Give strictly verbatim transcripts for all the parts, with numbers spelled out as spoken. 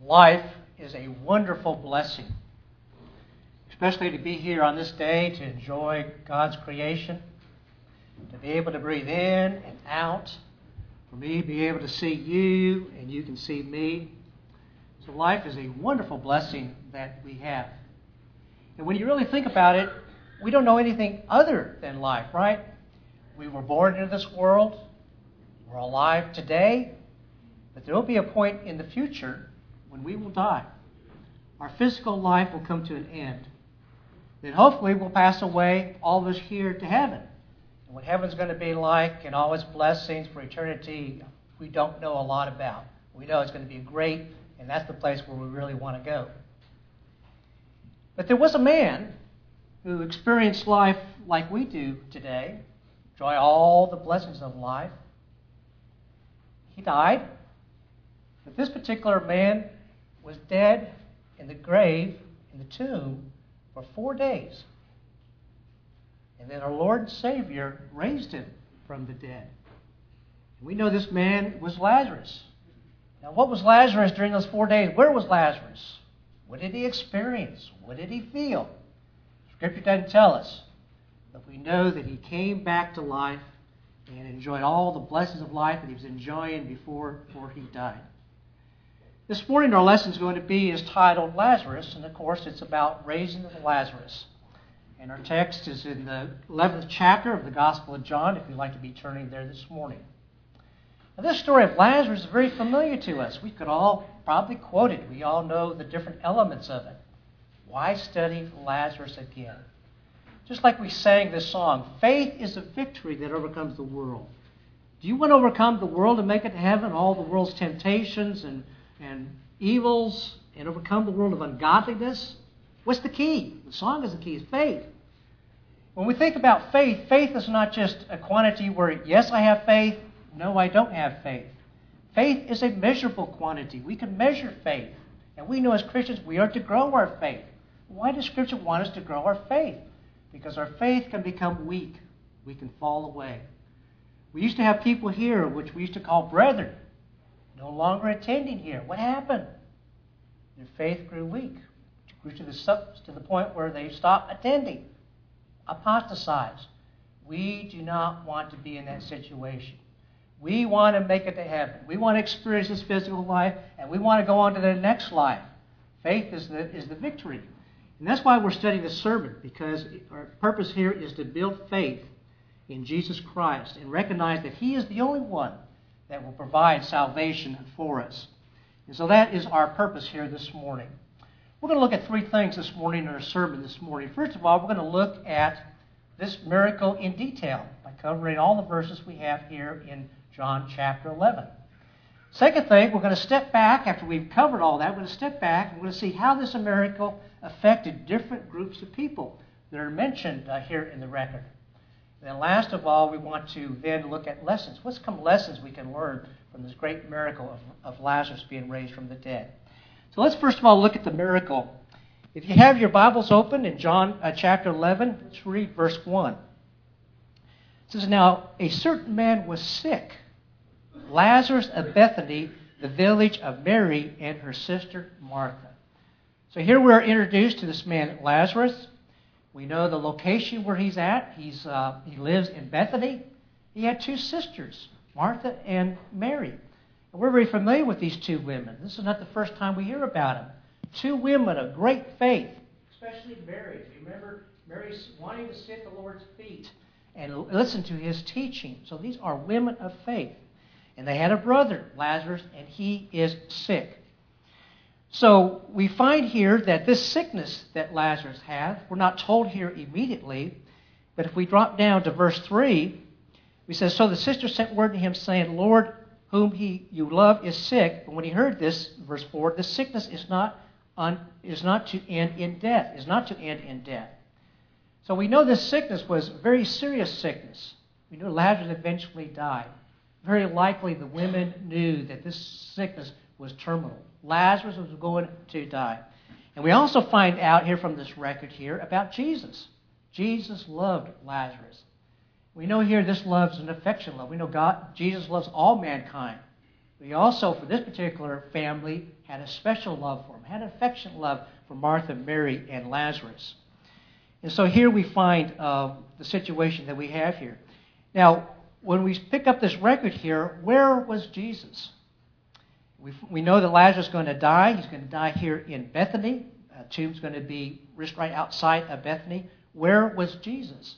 Life is a wonderful blessing, especially to be here on this day to enjoy God's creation, to be able to breathe in and out, for me to be able to see you and you can see me. So life is a wonderful blessing that we have. And when you really think about it, we don't know anything other than life, right? We were born into this world. We're alive today. But there will be a point in the future when we will die. Our physical life will come to an end. Then hopefully we'll pass away, all of us here, to heaven. And what heaven's going to be like and all its blessings for eternity, we don't know a lot about. We know it's going to be great, and that's the place where we really want to go. But there was a man who experienced life like we do today, enjoy all the blessings of life. He died. But this particular man was dead in the grave, in the tomb, for four days. And then our Lord and Savior raised him from the dead. And we know this man was Lazarus. Now, what was Lazarus during those four days? Where was Lazarus? What did he experience? What did he feel? Scripture doesn't tell us. But we know that he came back to life and enjoyed all the blessings of life that he was enjoying before, before he died. This morning our lesson is going to be is titled Lazarus, and of course it's about raising of Lazarus. And our text is in the eleventh chapter of the Gospel of John, if you'd like to be turning there this morning. Now, this story of Lazarus is very familiar to us. We could all probably quote it. We all know the different elements of it. Why study Lazarus again? Just like we sang this song, faith is a victory that overcomes the world. Do you want to overcome the world and make it to heaven, all the world's temptations and and evils, and overcome the world of ungodliness? What's the key? The song is the key, is faith. When we think about faith, faith is not just a quantity where, yes, I have faith, no, I don't have faith. Faith is a measurable quantity. We can measure faith. And we know as Christians we are to grow our faith. Why does Scripture want us to grow our faith? Because our faith can become weak. We can fall away. We used to have people here which we used to call brethren, no longer attending here. What happened? Their faith grew weak. It grew to the, to the point where they stopped attending, apostatized. We do not want to be in that situation. We want to make it to heaven. We want to experience this physical life, and we want to go on to the next life. Faith is the, is the victory. And that's why we're studying this sermon, because our purpose here is to build faith in Jesus Christ and recognize that He is the only one that will provide salvation for us. And so that is our purpose here this morning. We're going to look at three things this morning in our sermon this morning. First of all, we're going to look at this miracle in detail by covering all the verses we have here in John chapter eleven. Second thing, we're going to step back after we've covered all that. We're going to step back and we're going to see how this miracle affected different groups of people that are mentioned uh, here in the record. And then last of all, we want to then look at lessons. What's some lessons we can learn from this great miracle of, of Lazarus being raised from the dead? So let's first of all look at the miracle. If you have your Bibles open in John uh, chapter eleven, let's read verse one. It says, "Now a certain man was sick, Lazarus of Bethany, the village of Mary and her sister Martha." So here we're introduced to this man Lazarus. We know the location where he's at. He's uh, he lives in Bethany. He had two sisters, Martha and Mary. And we're very familiar with these two women. This is not the first time we hear about them. Two women of great faith, especially Mary. If you remember, Mary's wanting to sit at the Lord's feet and listen to His teaching. So these are women of faith. And they had a brother, Lazarus, and he is sick. So we find here that this sickness that Lazarus had, we're not told here immediately, but if we drop down to verse three, we say, "So the sister sent word to him, saying, Lord, whom he you love is sick." And when he heard this, verse four, the sickness is not un, is not to end in death, is not to end in death. So we know this sickness was very serious sickness. We know Lazarus eventually died. Very likely the women knew that this sickness was terminal. Lazarus was going to die. And we also find out here from this record here about Jesus. Jesus loved Lazarus. We know here this love is an affection love. We know God, Jesus loves all mankind But he also, for this particular family, had a special love for him, had an affectionate love for Martha, Mary, and Lazarus. And so here we find uh, the situation that we have here. Now, when we pick up this record here, where was Jesus? We, we know that Lazarus is going to die. He's going to die here in Bethany. A tomb's going to be just right outside of Bethany. Where was Jesus?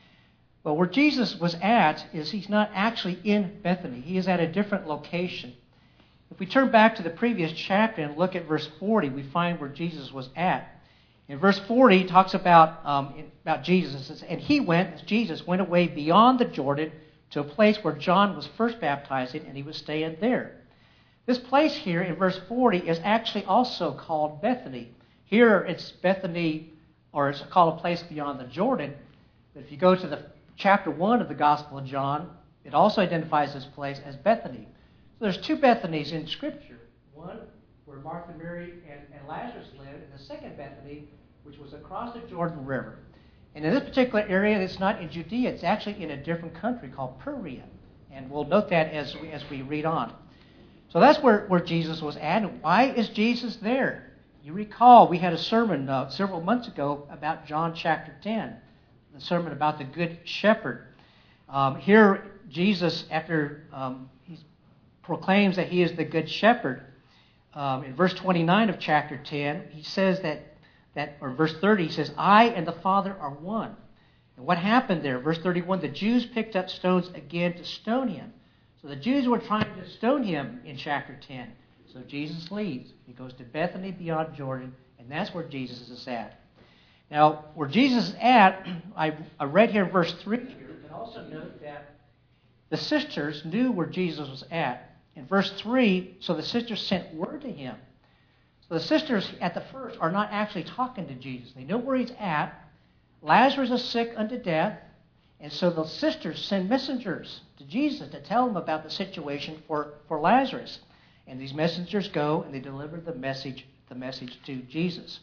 Well, where Jesus was at is he's not actually in Bethany. He is at a different location. If we turn back to the previous chapter and look at verse forty, we find where Jesus was at. In verse forty, it talks about, um, about Jesus. It says, and he went, as Jesus went away beyond the Jordan to a place where John was first baptizing, and he was staying there. This place here in verse forty is actually also called Bethany. Here it's Bethany, or it's called a place beyond the Jordan. But if you go to the chapter one of the Gospel of John, it also identifies this place as Bethany. So there's two Bethanys in Scripture. One where Martha, Mary, and, and Lazarus lived, and the second Bethany, which was across the Jordan River. And in this particular area, it's not in Judea. It's actually in a different country called Perea. And we'll note that as we, as we read on. So that's where, where Jesus was at. And why is Jesus there? You recall we had a sermon uh, several months ago about John chapter ten, the sermon about the Good Shepherd. Um, here, Jesus, after um, he proclaims that he is the Good Shepherd, um, in verse twenty-nine of chapter ten, he says that, that, or verse thirty, he says, I and the Father are one. And what happened there? Verse thirty-one, the Jews picked up stones again to stone him. So the Jews were trying to stone him in chapter ten. So Jesus leaves. He goes to Bethany beyond Jordan, and that's where Jesus is at. Now, where Jesus is at, I, I read here in verse three here, you can also note that the sisters knew where Jesus was at. In verse three, so the sisters sent word to him. So the sisters at the first are not actually talking to Jesus. They know where he's at. Lazarus is sick unto death. And so the sisters send messengers to Jesus to tell him about the situation for, for Lazarus. And these messengers go and they deliver the message, the message to Jesus.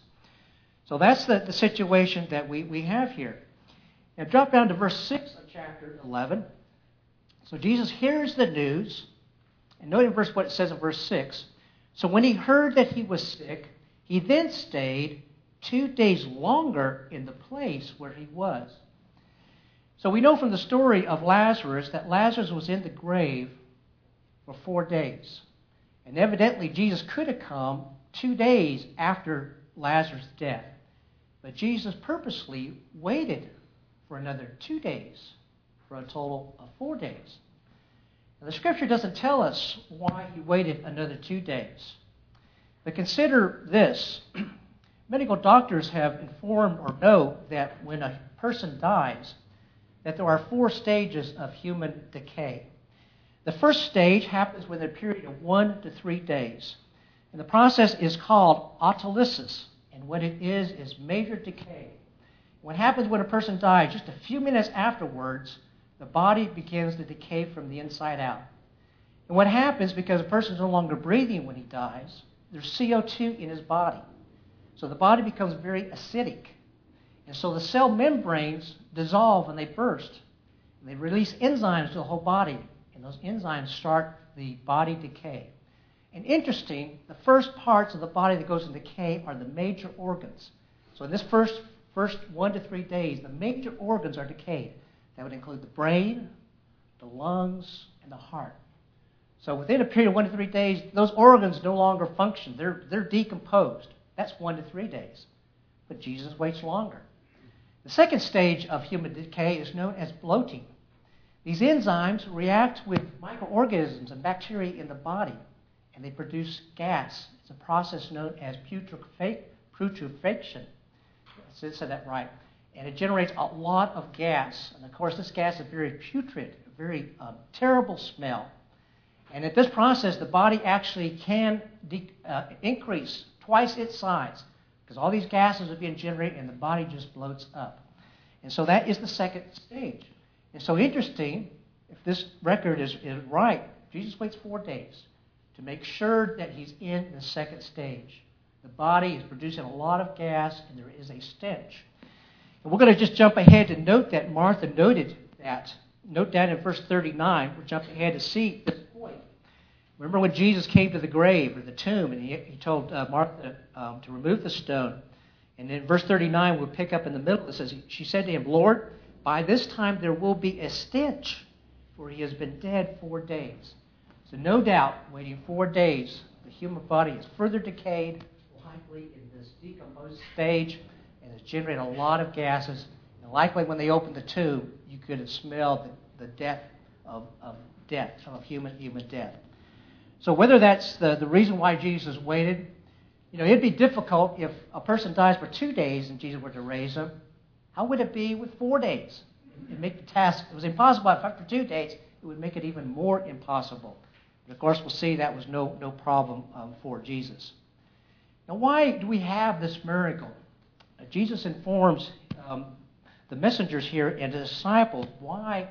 So that's the, the situation that we, we have here. Now drop down to verse six of chapter eleven. So Jesus hears the news. And note in verse what it says in verse six. So when he heard that he was sick, he then stayed two days longer in the place where he was. So we know from the story of Lazarus that Lazarus was in the grave for four days. And evidently Jesus could have come two days after Lazarus' death. But Jesus purposely waited for another two days, for a total of four days. Now, the Scripture doesn't tell us why he waited another two days. But consider this. Medical doctors have informed or know that when a person dies, that there are four stages of human decay. The first stage happens within a period of one to three days. And the process is called autolysis. And what it is, is major decay. What happens when a person dies, just a few minutes afterwards, the body begins to decay from the inside out. And what happens, because a person is no longer breathing when he dies, there's C O two in his body. So the body becomes very acidic. And so the cell membranes dissolve and they burst. And they release enzymes to the whole body. And those enzymes start the body decay. And interesting, the first parts of the body that goes into decay are the major organs. So in this first, first one to three days, the major organs are decayed. That would include the brain, the lungs, and the heart. So within a period of one to three days, those organs no longer function. They're, they're decomposed. That's one to three days. But Jesus waits longer. The second stage of human decay is known as bloating. These enzymes react with microorganisms and bacteria in the body, and they produce gas. It's a process known as putrefaction. I said that right. And it generates a lot of gas. And of course, this gas is very putrid, a very um, terrible smell. And at this process, the body actually can de- uh, increase twice its size because all these gases are being generated and the body just bloats up. And so that is the second stage. And so interesting, if this record is, is right, Jesus waits four days to make sure that he's in the second stage. The body is producing a lot of gas and there is a stench. And we're going to just jump ahead to note that Martha noted that. Note down in verse thirty-nine, we'll jump ahead to see this point. Remember when Jesus came to the grave or the tomb, and he, he told uh, Martha um, to remove the stone. And in verse thirty-nine, we'll pick up in the middle, it says, she said to him, Lord, by this time there will be a stench, for he has been dead four days. So no doubt, waiting four days, the human body is further decayed, likely in this decomposed stage, and has generated a lot of gases. And likely when they opened the tomb, you could have smelled the, the death of, of death, of human human death. So whether that's the, the reason why Jesus waited, you know, it'd be difficult if a person dies for two days and Jesus were to raise them. How would it be with four days? It'd make the task, it was impossible. If after two days, it would make it even more impossible. But of course, we'll see that was no, no problem um, for Jesus. Now, why do we have this miracle? Uh, Jesus informs um, the messengers here and the disciples why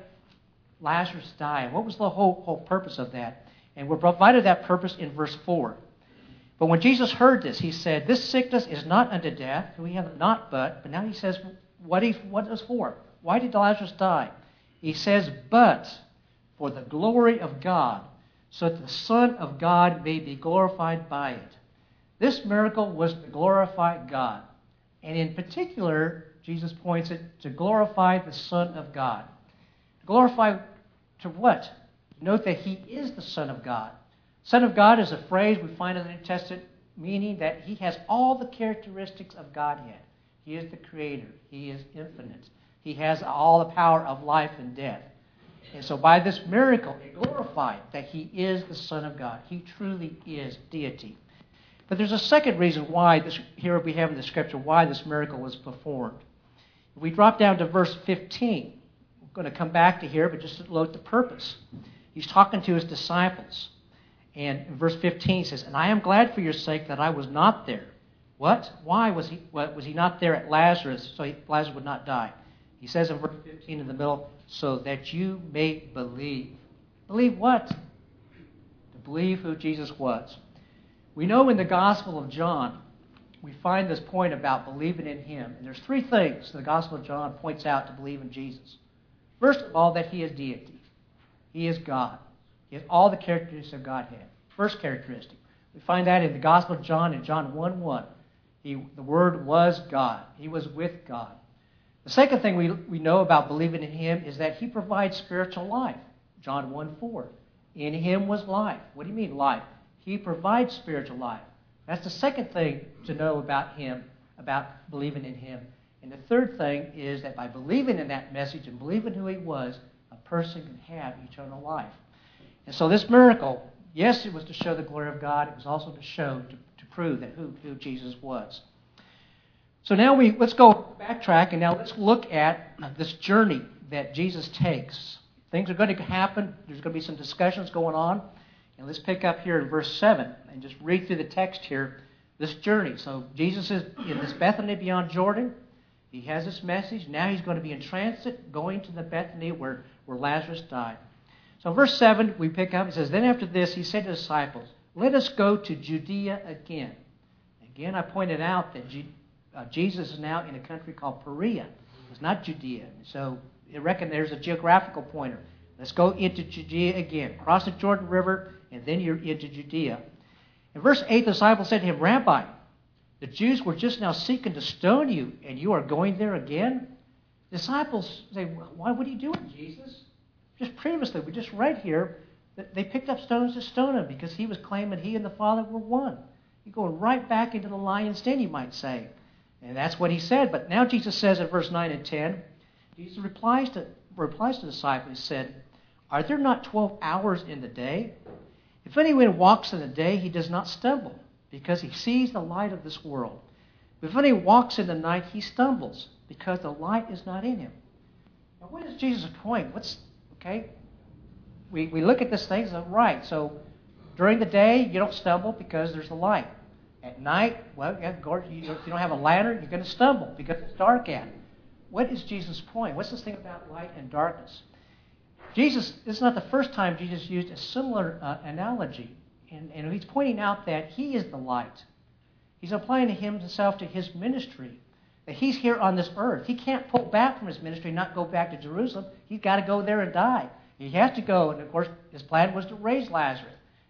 Lazarus died. What was the whole, whole purpose of that? And we're provided that purpose in verse four. But when Jesus heard this, he said, this sickness is not unto death. We have not but. But now he says, what, he, what is for? Why did Lazarus die? He says, but for the glory of God, so that the Son of God may be glorified by it. This miracle was to glorify God. And in particular, Jesus points it to glorify the Son of God. Glorify to what? Note that he is the Son of God. Son of God is a phrase we find in the New Testament meaning that he has all the characteristics of Godhead. He is the Creator. He is infinite. He has all the power of life and death. And so by this miracle, it glorified that he is the Son of God. He truly is deity. But there's a second reason why, this, here we have in the Scripture, why this miracle was performed. If we drop down to verse fifteen, we're going to come back to here, but just to note the purpose. He's talking to his disciples. And in verse fifteen he says, and I am glad for your sake that I was not there. What? Why was he what, was he not there at Lazarus, so he, Lazarus would not die? He says in verse fifteen in the middle, so that you may believe. Believe what? To believe who Jesus was. We know in the Gospel of John, we find this point about believing in him. And there's three things the Gospel of John points out to believe in Jesus. First of all, that he is deity. He is God. He has all the characteristics of Godhead. First characteristic. We find that in the Gospel of John in John one one. He, the Word was God. He was with God. The second thing we, we know about believing in him is that he provides spiritual life. John one four. In him was life. What do you mean life? He provides spiritual life. That's the second thing to know about him, about believing in him. And the third thing is that by believing in that message and believing who he was, a person can have eternal life. And so this miracle, yes, it was to show the glory of God. It was also to show, to, to prove that who, who Jesus was. So now we let's go backtrack, and now let's look at this journey that Jesus takes. Things are going to happen. There's going to be some discussions going on. And let's pick up here in verse seven and just read through the text here, this journey. So Jesus is in this Bethany beyond Jordan. He has this message. Now he's going to be in transit, going to the Bethany where, where Lazarus died. So verse seven, we pick up, it says, then after this he said to the disciples, let us go to Judea again. Again, I pointed out that G- uh, Jesus is now in a country called Perea. It's not Judea. So you reckon there's a geographical pointer. Let's go into Judea again. Cross the Jordan River, and then you're into Judea. In verse eight, the disciples said to him, Rabbi, the Jews were just now seeking to stone you, and you are going there again? The disciples say, why, what are you doing, Jesus? Just previously, we just read here that they picked up stones to stone him because he was claiming he and the Father were one. You're going right back into the lion's den, you might say. And that's what he said. But now Jesus says in verse nine and ten, Jesus replies to, replies to the disciples, he said, are there not twelve hours in the day? If anyone walks in the day, he does not stumble, because he sees the light of this world. But if anyone walks in the night, he stumbles, because the light is not in him. Now, what is Jesus' point? What's, okay, we, we look at this thing, so right, so during the day, you don't stumble because there's the light. At night, well, if you don't have a lantern, you're going to stumble because it's dark out. What is Jesus' point? What's this thing about light and darkness? Jesus, this is not the first time Jesus used a similar uh, analogy. And, and he's pointing out that he is the light. He's applying himself to his ministry. That he's here on this earth. He can't pull back from his ministry, not go back to Jerusalem. He's got to go there and die. He has to go. And of course, his plan was to raise Lazarus.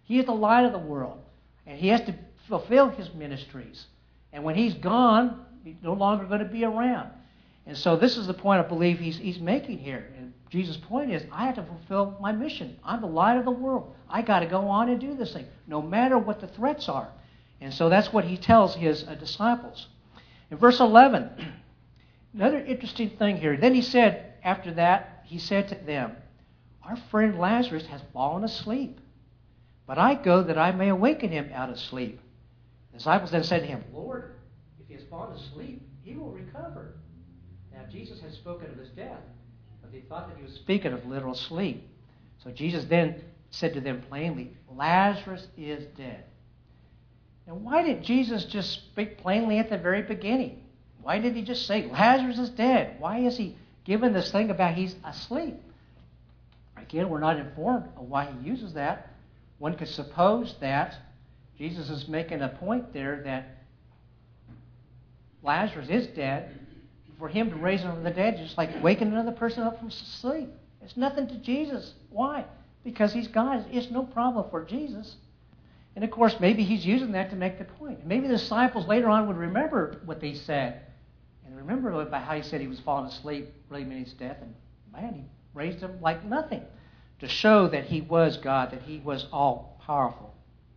He is the light of the world. And he has to fulfill his ministries. And when he's gone, he's no longer going to be around. And so this is the point I believe he's, he's making here. And Jesus' point is, I have to fulfill my mission. I'm the light of the world. I got to go on and do this thing, no matter what the threats are. And so that's what he tells his uh, disciples. In verse eleven, another interesting thing here. Then he said, after that, he said to them, our friend Lazarus has fallen asleep, but I go that I may awaken him out of sleep. The disciples then said to him, Lord, if he has fallen asleep, he will recover. Now Jesus had spoken of his death, but they thought that he was speaking of literal sleep. So Jesus then said to them plainly, Lazarus is dead. Now why did Jesus just speak plainly at the very beginning? Why did he just say, Lazarus is dead? Why is he given this thing about he's asleep? Again, we're not informed of why he uses that. One could suppose that Jesus is making a point there that Lazarus is dead. For him to raise him from the dead, just like waking another person up from sleep. It's nothing to Jesus. Why? Because he's God. It's no problem for Jesus. And of course, maybe he's using that to make the point. Maybe the disciples later on would remember what they said. And remember about how he said he was falling asleep, really means death. And man, he raised him like nothing to show that he was God, that he was all-powerful.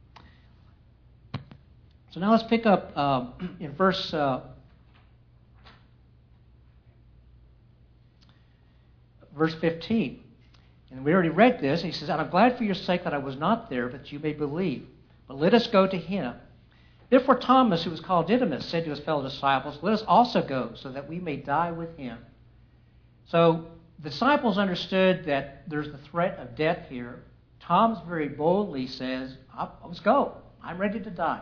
So now let's pick up um, in verse... Uh, Verse fifteen. And we already read this. He says, and I'm glad for your sake that I was not there, that you may believe. But let us go to him. Therefore Thomas, who was called Didymus, said to his fellow disciples, let us also go, so that we may die with him. So the disciples understood that there's the threat of death here. Thomas very boldly says, let's go. I'm ready to die.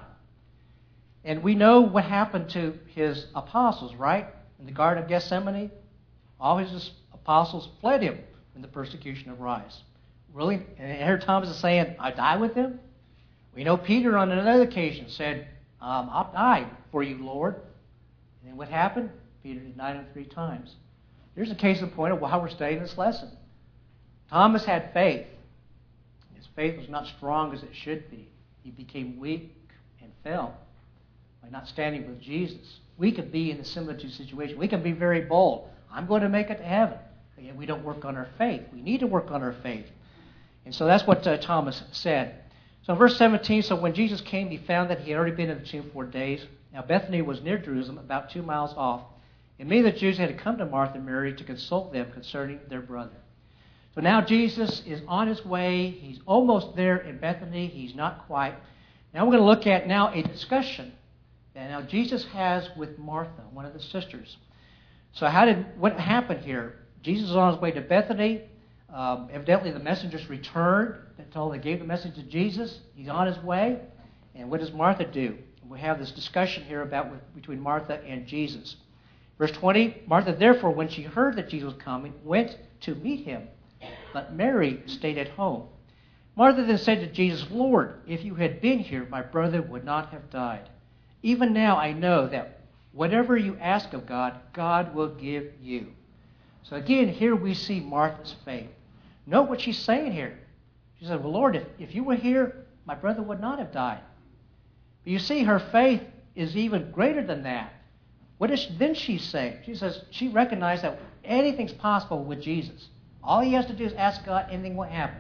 And we know what happened to his apostles, right? In the Garden of Gethsemane, all his apostles fled him when the persecution arose. Really? And here Thomas is saying, I die with him? We know Peter on another occasion said, um, I'll die for you, Lord. And then what happened? Peter denied him three times. Here's a case in point of why we're studying this lesson. Thomas had faith. His faith was not strong as it should be. He became weak and fell by not standing with Jesus. We could be in a similar situation. We can be very bold. I'm going to make it to heaven. But yet we don't work on our faith. We need to work on our faith. And so that's what uh, Thomas said. So in verse seventeen, so when Jesus came, he found that he had already been in the tomb four days. Now Bethany was near Jerusalem, about two miles off. And many of the Jews had come to Martha and Mary to consult them concerning their brother. So now Jesus is on his way. He's almost there in Bethany. He's not quite. Now we're going to look at now a discussion that now Jesus has with Martha, one of the sisters. So how did what happened here? Jesus is on his way to Bethany. Um, evidently, the messengers returned. They told they gave the message to Jesus. He's on his way. And what does Martha do? We have this discussion here about with, between Martha and Jesus. Verse twenty, Martha, therefore, when she heard that Jesus was coming, went to meet him. But Mary stayed at home. Martha then said to Jesus, Lord, if you had been here, my brother would not have died. Even now I know that whatever you ask of God, God will give you. So again, here we see Martha's faith. Note what she's saying here. She said, well, Lord, if, if you were here, my brother would not have died. But you see, her faith is even greater than that. What does she, then she say? She says she recognized that anything's possible with Jesus. All he has to do is ask God, anything will happen.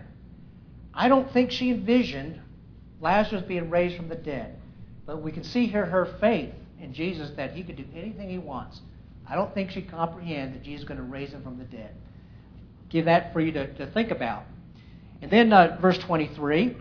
I don't think she envisioned Lazarus being raised from the dead. But we can see here her faith in Jesus that he could do anything he wants. I don't think she comprehends that Jesus is going to raise him from the dead. Give that for you to, to think about. And then uh, verse twenty-three,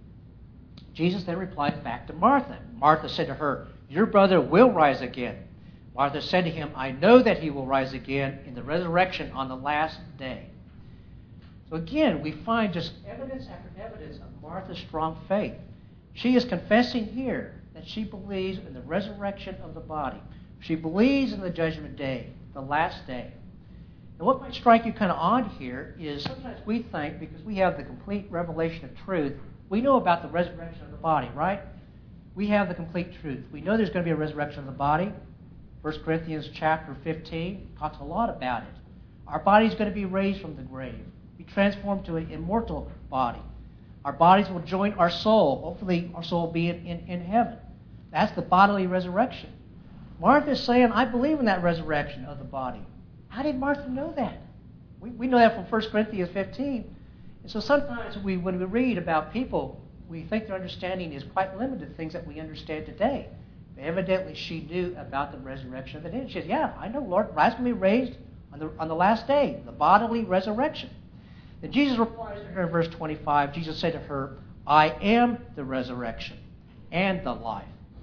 Jesus then replied back to Martha. Martha said to her, your brother will rise again. Martha said to him, I know that he will rise again in the resurrection on the last day. So again, we find just evidence after evidence of Martha's strong faith. She is confessing here that she believes in the resurrection of the body. She believes in the judgment day, the last day. And what might strike you kind of odd here is sometimes we think, because we have the complete revelation of truth, we know about the resurrection of the body, right? We have the complete truth. We know there's going to be a resurrection of the body. First Corinthians chapter fifteen talks a lot about it. Our body's going to be raised from the grave, be transformed to an immortal body. Our bodies will join our soul. Hopefully our soul will be in, in, in heaven. That's the bodily resurrection. Martha is saying, I believe in that resurrection of the body. How did Martha know that? We, we know that from First Corinthians fifteen. And so sometimes we, when we read about people, we think their understanding is quite limited to things that we understand today. But evidently she knew about the resurrection of the dead. She said, yeah, I know, Lord, Christ will be raised on the, on the last day, the bodily resurrection. Then Jesus replies to her in verse twenty-five. Jesus said to her, I am the resurrection and the life.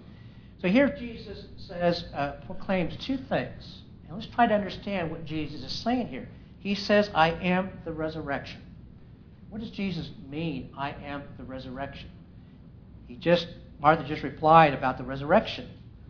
So here Jesus says, uh, proclaims two things. And let's try to understand what Jesus is saying here. He says, I am the resurrection. What does Jesus mean, I am the resurrection? He just, Martha just replied about the resurrection.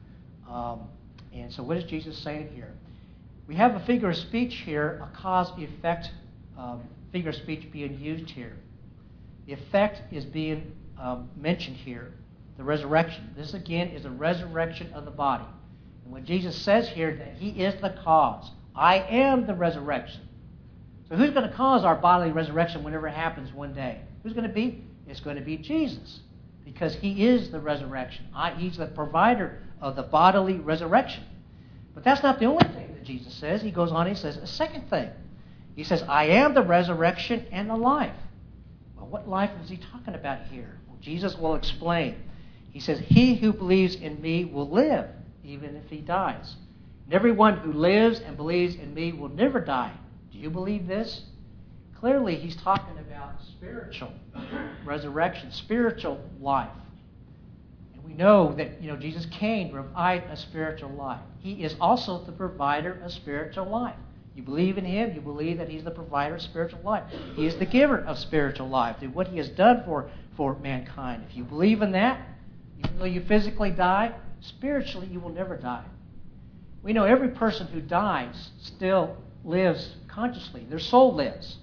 Um, and so what is Jesus saying here? We have a figure of speech here, a cause-effect um, figure of speech being used here. The effect is being um, mentioned here, the resurrection. This again is a resurrection of the body. And when Jesus says here that He is the cause, I am the resurrection. So who's going to cause our bodily resurrection whenever it happens one day? Who's going to be? It's going to be Jesus, because He is the resurrection. I, he's the provider of the bodily resurrection. But that's not the only thing that Jesus says. He goes on, He says a second thing. He says, I am the resurrection and the life. Well, what life is He talking about here? Well, Jesus will explain. He says, he who believes in me will live, even if he dies. And everyone who lives and believes in me will never die. Do you believe this? Clearly, He's talking about spiritual resurrection, spiritual life. And we know that, you know, Jesus came to provide a spiritual life. He is also the provider of spiritual life. You believe in Him, you believe that He's the provider of spiritual life. He is the giver of spiritual life through what He has done for, for mankind. If you believe in that, even though you physically die, spiritually you will never die. We know every person who dies still lives consciously. Their soul lives.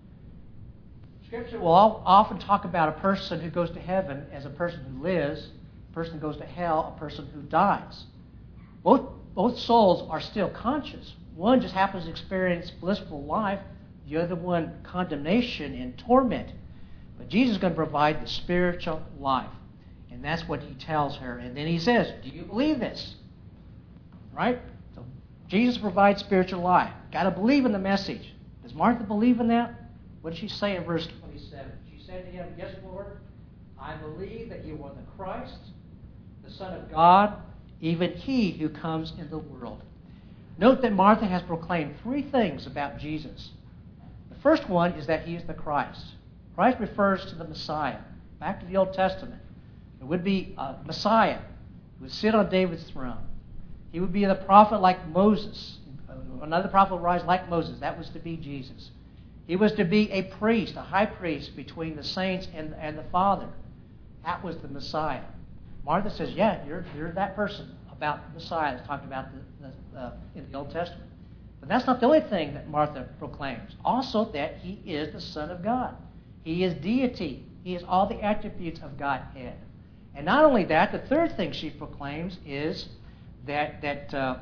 Scripture will often talk about a person who goes to heaven as a person who lives, a person who goes to hell, a person who dies. Both, both souls are still conscious. One just happens to experience blissful life, the other one condemnation and torment. But Jesus is going to provide the spiritual life. And that's what He tells her. And then He says, do you believe this? Right? So Jesus provides spiritual life. Got to believe in the message. Does Martha believe in that? What did she say in verse twenty-seven? She said to Him, yes, Lord, I believe that You are the Christ, the Son of God, even He who comes in the world. Note that Martha has proclaimed three things about Jesus. The first one is that He is the Christ. Christ refers to the Messiah. Back to the Old Testament. It would be a Messiah who would sit on David's throne. He would be the prophet like Moses. Another prophet would rise like Moses. That was to be Jesus. He was to be a priest, a high priest between the saints and, and the Father. That was the Messiah. Martha says, yeah, you're, you're that person about the Messiah that's talked about the, the, uh, in the Old Testament. But that's not the only thing that Martha proclaims. Also that He is the Son of God. He is deity. He has all the attributes of Godhead. And not only that, the third thing she proclaims is that, that uh,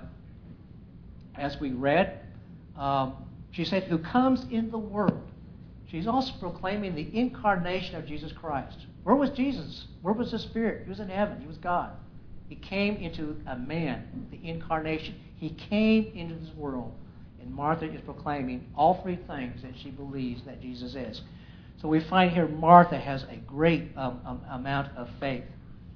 as we read, um, she said, who comes in the world. She's also proclaiming the incarnation of Jesus Christ. Where was Jesus? Where was the Spirit? He was in heaven. He was God. He came into a man, the incarnation. He came into this world. And Martha is proclaiming all three things that she believes that Jesus is. So we find here Martha has a great um, um, amount of faith.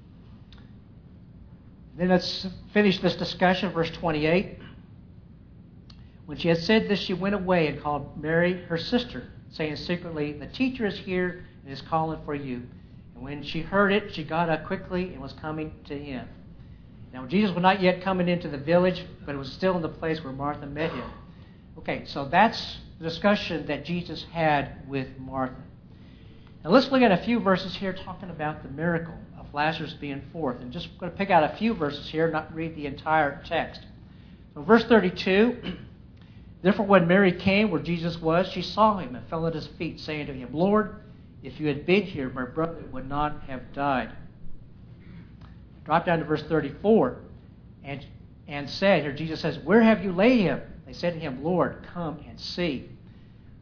Then let's finish this discussion, verse twenty-eight. When she had said this, she went away and called Mary, her sister, saying secretly, the teacher is here and is calling for you. And when she heard it, she got up quickly and was coming to Him. Now, Jesus was not yet coming into the village, but it was still in the place where Martha met Him. Okay, so that's the discussion that Jesus had with Martha. Now, let's look at a few verses here talking about the miracle of Lazarus being forth. And just going to pick out a few verses here, not read the entire text. So, verse thirty-two, therefore when Mary came where Jesus was, she saw Him and fell at His feet, saying to Him, Lord, if You had been here, my brother would not have died. Drop down to verse thirty-four, and, and said, here Jesus says, where have You laid Him? They said to Him, Lord, come and see.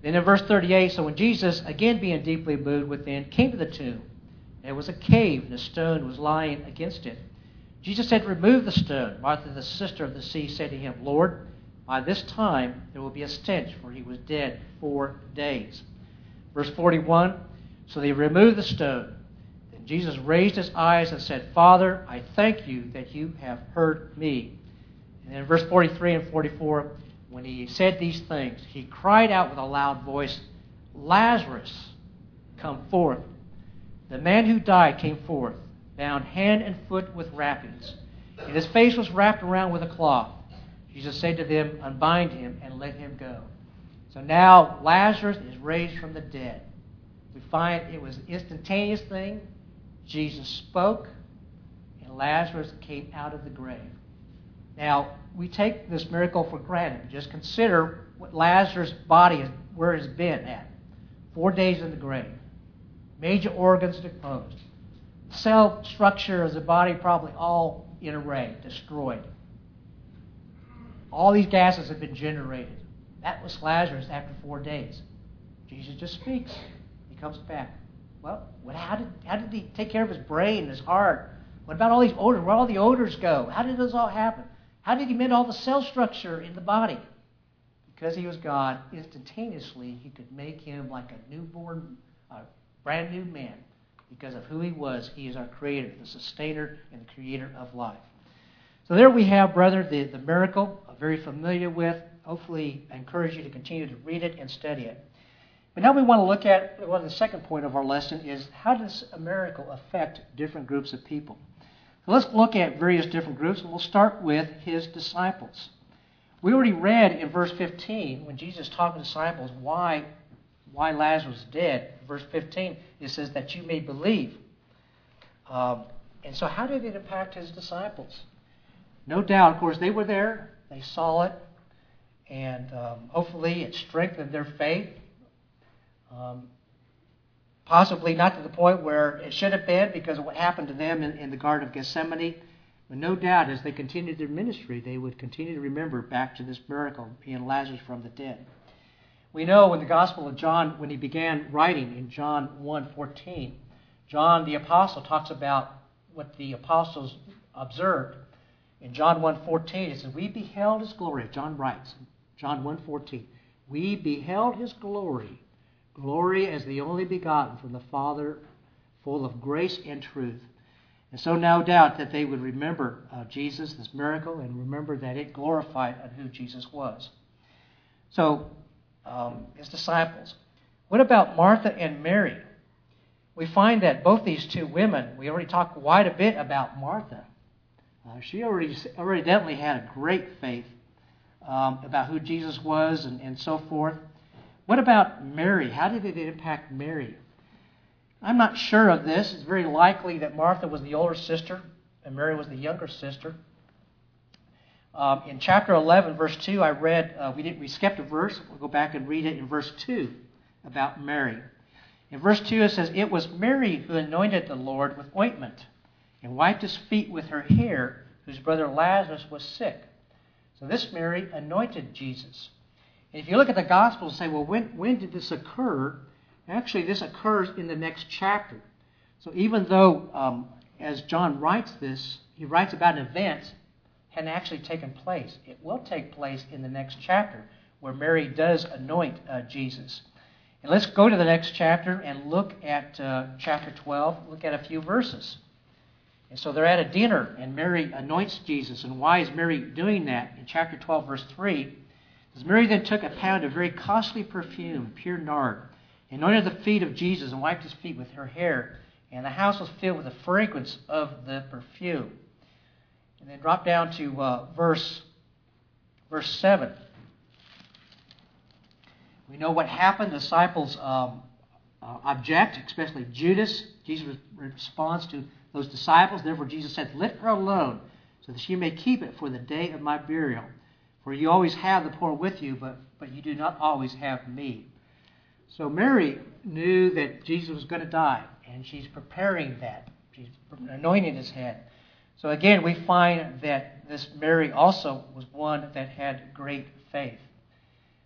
Then in verse thirty-eight, so when Jesus, again being deeply moved within, came to the tomb, there was a cave, and a stone was lying against it. Jesus said, remove the stone. Martha, the sister of the deceased, said to him, Lord, by this time there will be a stench, for he was dead four days. Verse forty-one, so they removed the stone. Then Jesus raised his eyes and said, Father, I thank you that you have heard me. And then in verse forty-three and forty-four, when he said these things, he cried out with a loud voice, Lazarus, come forth. The man who died came forth, bound hand and foot with wrappings, and his face was wrapped around with a cloth. Jesus said to them, unbind him and let him go. So now Lazarus is raised from the dead. We find it was an instantaneous thing. Jesus spoke, and Lazarus came out of the grave. Now, we take this miracle for granted. Just consider what Lazarus' body is, where it's been at. Four days in the grave. Major organs decomposed. Cell structure of the body probably all in array, destroyed. All these gases have been generated. That was Lazarus after four days. Jesus just speaks. He comes back. Well, what, how did how did he take care of his brain, his heart? What about all these odors? Where all the odors go? How did this all happen? How did he mend all the cell structure in the body? Because he was God, instantaneously he could make him like a newborn, a brand new man. Because of who he was, he is our creator, the sustainer and the creator of life. So there we have, brother, the, the miracle, I'm very familiar with. Hopefully, I encourage you to continue to read it and study it. But now we want to look at, well, the second point of our lesson is, how does a miracle affect different groups of people? So let's look at various different groups, and we'll start with his disciples. We already read in verse fifteen, when Jesus taught the disciples why, why Lazarus was dead. Verse fifteen, it says that you may believe. Um, and so how did it impact his disciples? No doubt, of course, they were there. They saw it. And um, hopefully it strengthened their faith. Um, possibly not to the point where it should have been because of what happened to them in, in the Garden of Gethsemane. But no doubt as they continued their ministry, they would continue to remember back to this miracle, being Lazarus from the dead. We know in the Gospel of John, when he began writing in John one fourteen, John the Apostle talks about what the apostles observed. In John one fourteen, it says, we beheld his glory. John writes, John one fourteen, we beheld his glory, glory as the only begotten from the Father, full of grace and truth. And so no doubt that they would remember uh, Jesus, this miracle, and remember that it glorified on who Jesus was. So, um, his disciples. What about Martha and Mary? We find that both these two women, we already talked quite a bit about Martha. Uh, she already, already evidently had a great faith um, about who Jesus was and, and so forth. What about Mary? How did it impact Mary? I'm not sure of this. It's very likely that Martha was the older sister and Mary was the younger sister. Um, in chapter eleven, verse two, I read, uh, we, did, we skipped a verse. We'll go back and read it in verse two about Mary. In verse two, it says, it was Mary who anointed the Lord with ointment and wiped his feet with her hair, whose brother Lazarus was sick. So this Mary anointed Jesus. And if you look at the Gospels and say, well, when, when did this occur? Actually, this occurs in the next chapter. So even though, um, as John writes this, he writes about an event hadn't actually taken place. It will take place in the next chapter where Mary does anoint uh, Jesus. And let's go to the next chapter and look at uh, chapter twelve, look at a few verses. And so they're at a dinner, and Mary anoints Jesus. And why is Mary doing that? In chapter twelve, verse three, it says, Mary then took a pound of very costly perfume, pure nard, anointed the feet of Jesus and wiped his feet with her hair. And the house was filled with the fragrance of the perfume. And then drop down to uh, verse, verse seven. We know what happened. The disciples um, uh, object, especially Judas. Jesus responds to those disciples. Therefore Jesus said, let her alone, so that she may keep it for the day of my burial. For you always have the poor with you, but, but you do not always have me. So Mary knew that Jesus was going to die, and she's preparing that. She's anointing his head. So again, we find that this Mary also was one that had great faith.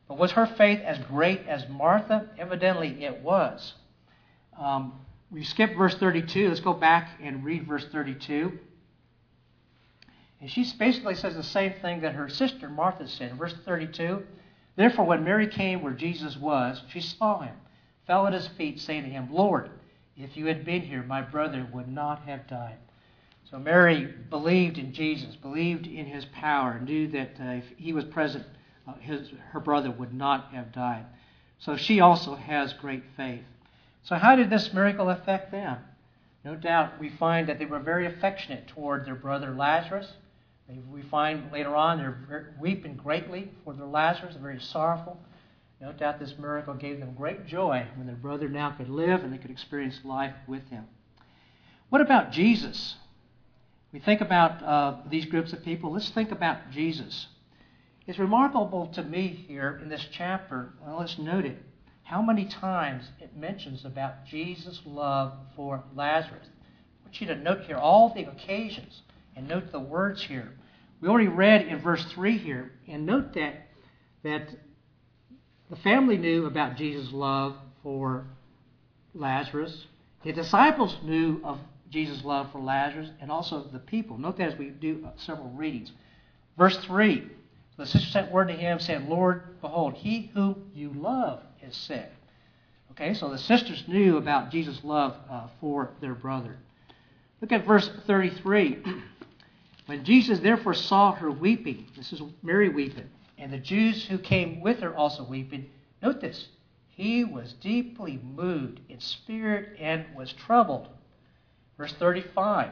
But was her faith as great as Martha? Evidently it was. Um, we skip verse thirty-two. Let's go back and read verse thirty-two. And she basically says the same thing that her sister Martha said. In verse thirty-two, therefore when Mary came where Jesus was, she saw him, fell at his feet, saying to him, Lord, if you had been here, my brother would not have died. So Mary believed in Jesus, believed in his power, knew that uh, if he was present, uh, his, her brother would not have died. So she also has great faith. So how did this miracle affect them? No doubt we find that they were very affectionate toward their brother Lazarus. We find later on they're weeping greatly for their Lazarus, very sorrowful. No doubt this miracle gave them great joy when their brother now could live and they could experience life with him. What about Jesus? We think about uh, these groups of people. Let's think about Jesus. It's remarkable to me here in this chapter, well, let's note it, how many times it mentions about Jesus' love for Lazarus. I want you to note here all the occasions and note the words here. We already read in verse three here, and note that, that the family knew about Jesus' love for Lazarus. The disciples knew of Jesus' love for Lazarus, and also the people. Note that as we do several readings. Verse three, the sister sent word to him, saying, Lord, behold, he whom you love is sick. Okay, so the sisters knew about Jesus' love uh, for their brother. Look at verse thirty-three. When Jesus therefore saw her weeping, this is Mary weeping, and the Jews who came with her also weeping, note this, he was deeply moved in spirit and was troubled. Verse thirty-five,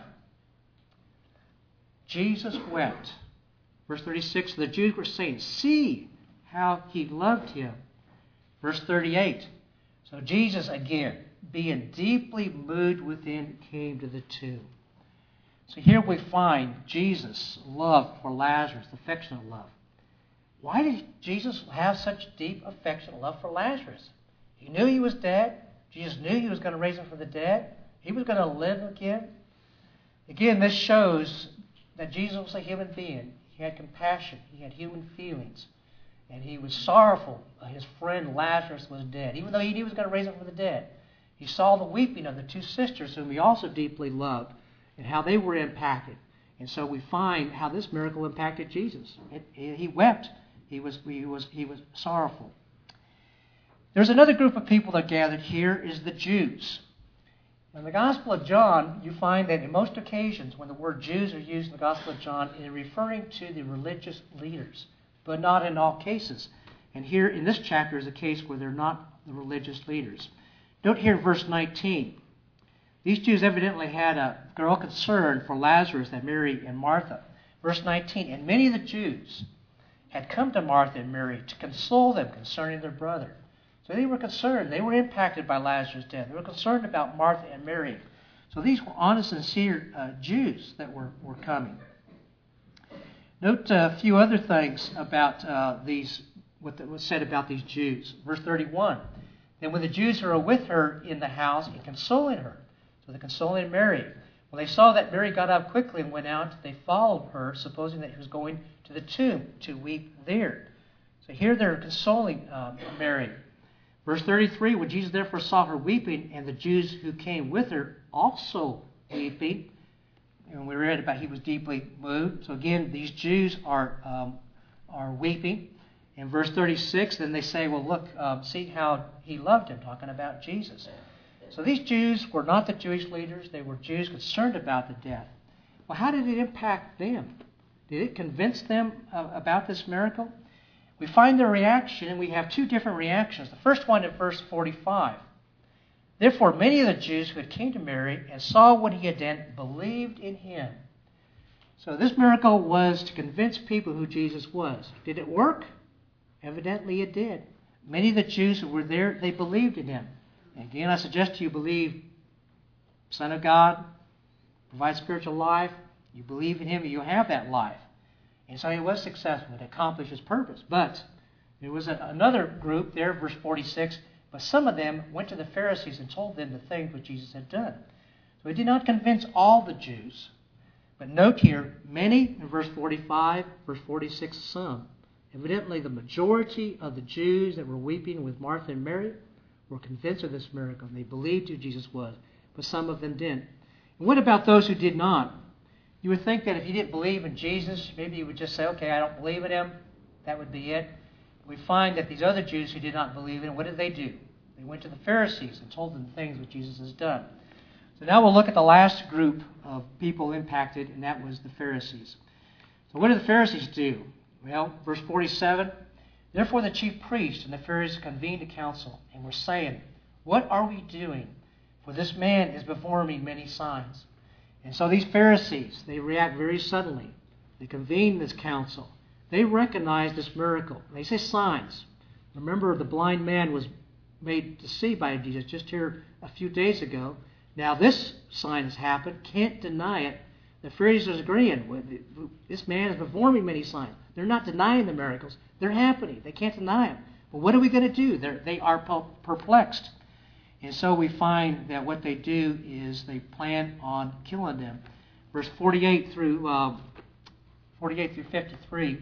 Jesus wept. Verse thirty-six, the Jews were saying, see how he loved him. Verse thirty-eight, so Jesus again, being deeply moved within, came to the tomb. So here we find Jesus' love for Lazarus, affectionate love. Why did Jesus have such deep affectionate love for Lazarus? He knew he was dead. Jesus knew he was going to raise him from the dead. He was going to live again. Again, this shows that Jesus was a human being. He had compassion. He had human feelings. And he was sorrowful. His friend Lazarus was dead. Even though he knew he was going to raise him from the dead. He saw the weeping of the two sisters whom he also deeply loved and how they were impacted. And so we find how this miracle impacted Jesus. It, it, he wept. He was, he, was, he was sorrowful. There's another group of people that gathered here is the Jews. In the Gospel of John, you find that in most occasions when the word Jews are used in the Gospel of John, it is referring to the religious leaders, but not in all cases. And here in this chapter is a case where they're not the religious leaders. Note here verse nineteen. These Jews evidently had a real concern for Lazarus and Mary and Martha. Verse nineteen, and many of the Jews had come to Martha and Mary to console them concerning their brother. So they were concerned. They were impacted by Lazarus' death. They were concerned about Martha and Mary. So these were honest, sincere uh, Jews that were, were coming. Note a few other things about uh, these, what was said about these Jews. Verse thirty-one, then when the Jews who were with her in the house and consoling her, so they're consoling Mary, when they saw that Mary got up quickly and went out, they followed her, supposing that she was going to the tomb to weep there. So here they're consoling uh, Mary. Verse thirty-three, when Jesus therefore saw her weeping, and the Jews who came with her also weeping, and we read about he was deeply moved. So again, these Jews are um, are weeping. In verse thirty-six, then they say, well, look, um, see how he loved him, talking about Jesus. So these Jews were not the Jewish leaders. They were Jews concerned about the death. Well, how did it impact them? Did it convince them uh, about this miracle? We find their reaction, and we have two different reactions. The first one in verse forty-five. Therefore, many of the Jews who had came to Mary and saw what he had done believed in him. So this miracle was to convince people who Jesus was. Did it work? Evidently it did. Many of the Jews who were there, they believed in him. And again, I suggest to you believe Son of God, provides spiritual life. You believe in him, and you have that life. And so he was successful. It accomplished his purpose. But there was a, another group there, verse forty-six, but some of them went to the Pharisees and told them the things which Jesus had done. So he did not convince all the Jews. But note here, many, in verse forty-five, verse forty-six, some. Evidently, the majority of the Jews that were weeping with Martha and Mary were convinced of this miracle, and they believed who Jesus was, but some of them didn't. And what about those who did not? You would think that if you didn't believe in Jesus, maybe you would just say, okay, I don't believe in him. That would be it. We find that these other Jews who did not believe in him, what did they do? They went to the Pharisees and told them the things that Jesus has done. So now we'll look at the last group of people impacted, and that was the Pharisees. So what did the Pharisees do? Well, verse forty-seven, therefore the chief priests and the Pharisees convened a council and were saying, what are we doing? For this man is performing many signs. And so these Pharisees, they react very suddenly. They convene this council. They recognize this miracle. They say signs. Remember, the blind man was made to see by Jesus just here a few days ago. Now this sign has happened. Can't deny it. The Pharisees are agreeing. This man is performing many signs. They're not denying the miracles. They're happening. They can't deny them. But what are we going to do? They're, they are perplexed. And so we find that what they do is they plan on killing them. Verse forty-eight through uh, forty-eight through fifty-three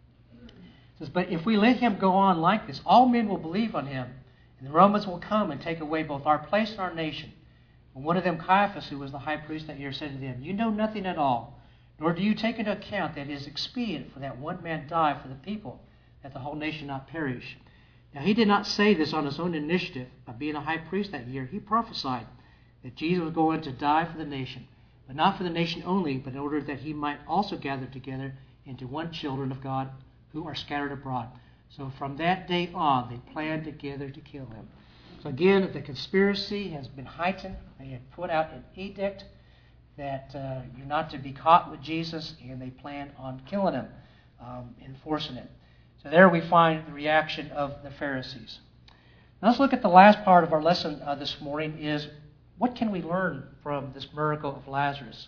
says, but if we let him go on like this, all men will believe on him, and the Romans will come and take away both our place and our nation. And one of them, Caiaphas, who was the high priest that year, said to them, you know nothing at all, nor do you take into account that it is expedient for that one man die for the people, that the whole nation not perish. Now he did not say this on his own initiative. By being a high priest that year, he prophesied that Jesus was going to die for the nation, but not for the nation only, but in order that he might also gather together into one children of God who are scattered abroad. So from that day on, they planned together to kill him. So again, the conspiracy has been heightened. They had put out an edict that uh, you're not to be caught with Jesus, and they plan on killing him, um, enforcing it. So there we find the reaction of the Pharisees. Now let's look at the last part of our lesson uh, this morning is what can we learn from this miracle of Lazarus?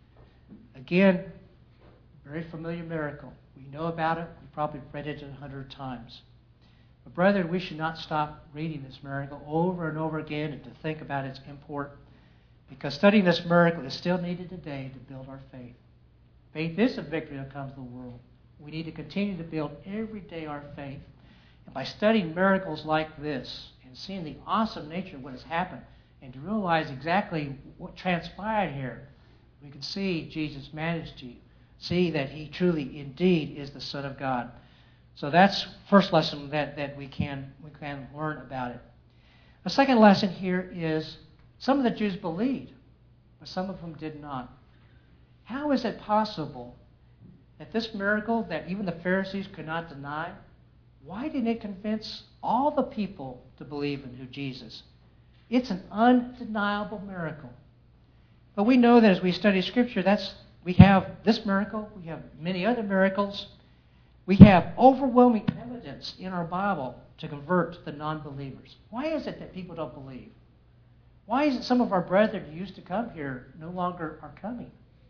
Again, very familiar miracle. We know about it. We probably read it a hundred times. But brethren, we should not stop reading this miracle over and over again and to think about its import, because studying this miracle is still needed today to build our faith. Faith is the victory that comes to the world. We need to continue to build every day our faith. And by studying miracles like this and seeing the awesome nature of what has happened and to realize exactly what transpired here, we can see Jesus managed to see that he truly indeed is the Son of God. So that's first lesson that, that we can we can learn about it. The second lesson here is some of the Jews believed, but some of them did not. How is it possible that this miracle that even the Pharisees could not deny, why didn't it convince all the people to believe in who Jesus? It's an undeniable miracle. But we know that as we study Scripture, that's we have this miracle, we have many other miracles. We have overwhelming evidence in our Bible to convert the non-believers. Why is it that people don't believe? Why is it some of our brethren who used to come here no longer are coming?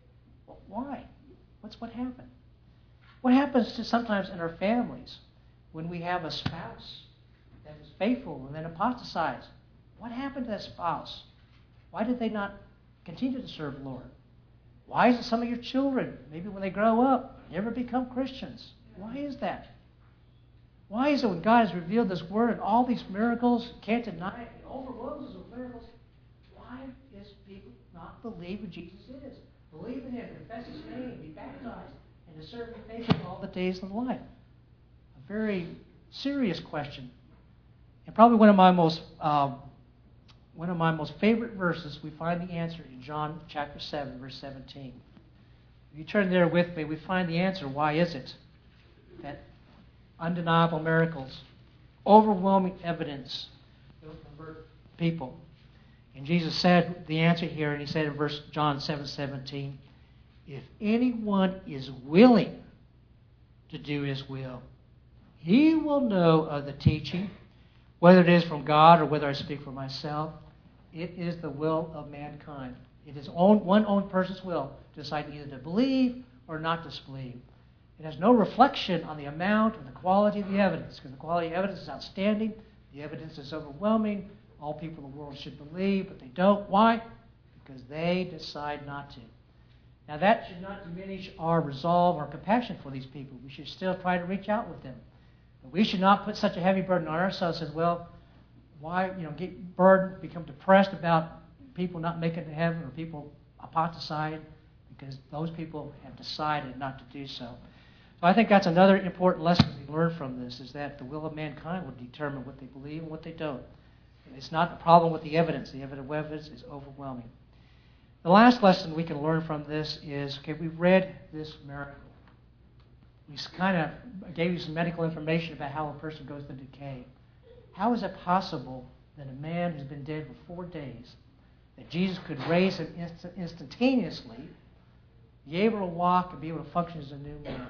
Why? What's what happened? What happens to sometimes in our families when we have a spouse that is faithful and then apostatized? What happened to that spouse? Why did they not continue to serve the Lord? Why is it some of your children, maybe when they grow up, never become Christians? Why is that? Why is it when God has revealed this Word and all these miracles, can't deny it, it overwhelms us with miracles, why is people not believe who Jesus is? Believe in Him, confess His name, be baptized, and to serve Him faithfully all the days of life? A very serious question. And probably one of my most um, one of my most favorite verses, we find the answer in John chapter seven, verse seventeen. If you turn there with me, we find the answer. Why is it that undeniable miracles, overwhelming evidence will convert people? And Jesus said the answer here, and He said in verse John seven seventeen, if anyone is willing to do His will, he will know of the teaching, whether it is from God or whether I speak for myself. It is the will of mankind. It is own, one own person's will to decide either to believe or not to believe. It has no reflection on the amount or the quality of the evidence, because the quality of evidence is outstanding. The evidence is overwhelming. All people in the world should believe, but they don't. Why? Because they decide not to. Now that should not diminish our resolve or compassion for these people. We should still try to reach out with them. But we should not put such a heavy burden on ourselves as, well, why, you know, get burdened, become depressed about people not making it to heaven or people apostatizing because those people have decided not to do so. So I think that's another important lesson we learn from this, is that the will of mankind will determine what they believe and what they don't. And it's not a problem with the evidence. The evidence is overwhelming. The last lesson we can learn from this is, okay, we've read this miracle. We kind of gave you some medical information about how a person goes to decay. How is it possible that a man who's been dead for four days, that Jesus could raise him inst- instantaneously, be able to walk and be able to function as a new man?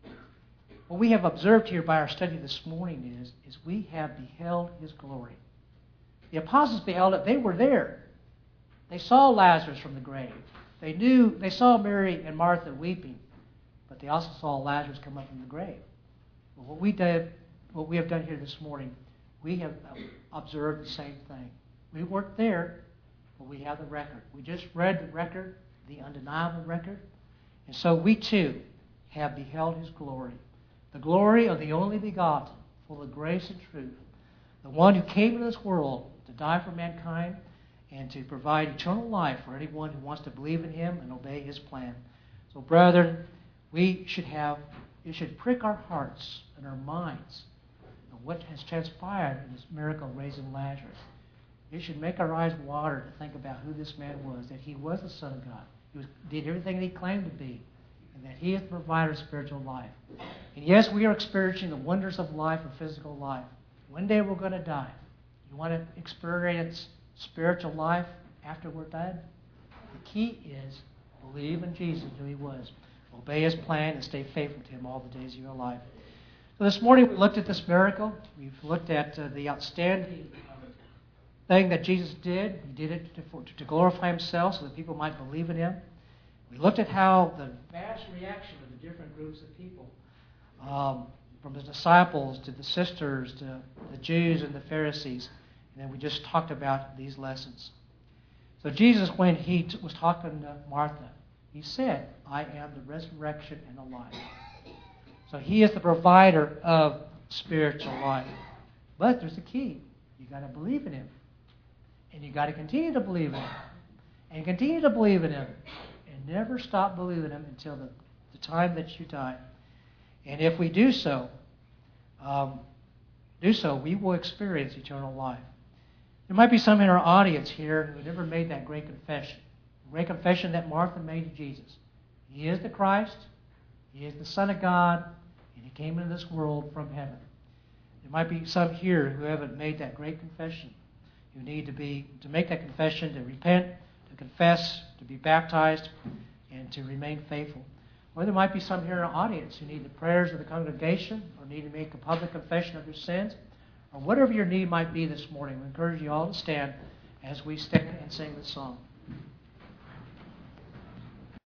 What we have observed here by our study this morning is, is we have beheld his glory. The apostles beheld it. They were there. They saw Lazarus from the grave. They knew, they saw Mary and Martha weeping, but they also saw Lazarus come up from the grave. Well, what we did, what we have done here this morning, we have observed the same thing. We weren't there, but we have the record. We just read the record, the undeniable record, and so we too have beheld his glory. The glory of the only begotten, full of grace and truth, the one who came into this world to die for mankind and to provide eternal life for anyone who wants to believe in him and obey his plan. So, brethren, we should have, it should prick our hearts and our minds on what has transpired in this miracle of raising Lazarus. It should make our eyes water to think about who this man was, that he was the Son of God. He was, did everything that he claimed to be, and that he is the provider of spiritual life. And yes, we are experiencing the wonders of life and physical life. One day we're going to die. You want to experience spiritual life after we're dead? The key is believe in Jesus, who he was. Obey his plan and stay faithful to him all the days of your life. So this morning we looked at this miracle. We've looked at uh, the outstanding thing that Jesus did. He did it to, for, to glorify himself so that people might believe in him. We looked at how the vast reaction of the different groups of people, um, from the disciples to the sisters to the Jews and the Pharisees. And then we just talked about these lessons. So Jesus, when he t- was talking to Martha, he said, I am the resurrection and the life. So he is the provider of spiritual life. But there's a key. You've got to believe in him. And you've got to continue to believe in him. And continue to believe in him. And never stop believing in him until the, the time that you die. And if we do so, um, do so, we will experience eternal life. There might be some in our audience here who never made that great confession. The great confession that Martha made to Jesus. He is the Christ. He is the Son of God. And he came into this world from heaven. There might be some here who haven't made that great confession. You need to be to make that confession, to repent, to confess, to be baptized, and to remain faithful. Or there might be some here in our audience who need the prayers of the congregation or need to make a public confession of their sins. Or whatever your need might be this morning, we encourage you all to stand as we stand and sing this song.